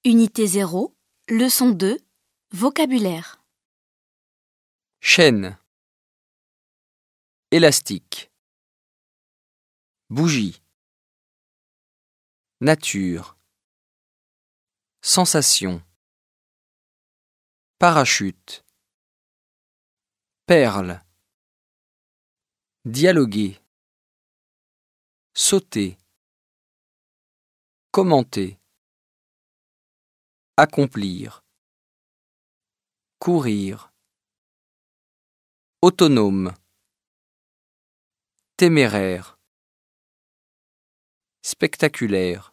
Unité 0, leçon 2, vocabulaire. Chaîne. Élastique. Bougie. Nature. Sensation. Parachute. Perle. Dialoguer. Sauter. Commenter. Accomplir. Courir. Autonome. Téméraire. Spectaculaire.